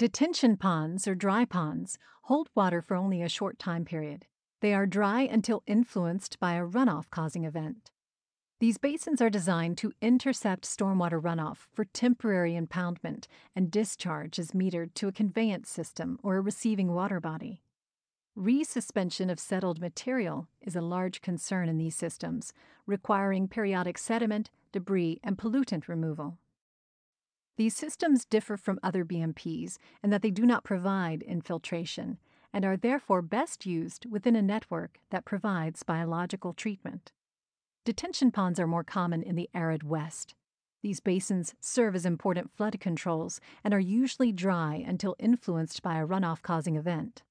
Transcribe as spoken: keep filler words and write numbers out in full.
Detention ponds, or dry ponds, hold water for only a short time period. They are dry until influenced by a runoff causing event. These basins are designed to intercept stormwater runoff for temporary impoundment, and discharge is metered to a conveyance system or a receiving water body. Resuspension of settled material is a large concern in these systems, requiring periodic sediment, debris, and pollutant removal. These systems differ from other B M Ps in that they do not provide infiltration and are therefore best used within a network that provides biological treatment. Detention ponds are more common in the arid West. These basins serve as important flood controls and are usually dry until influenced by a runoff causing event.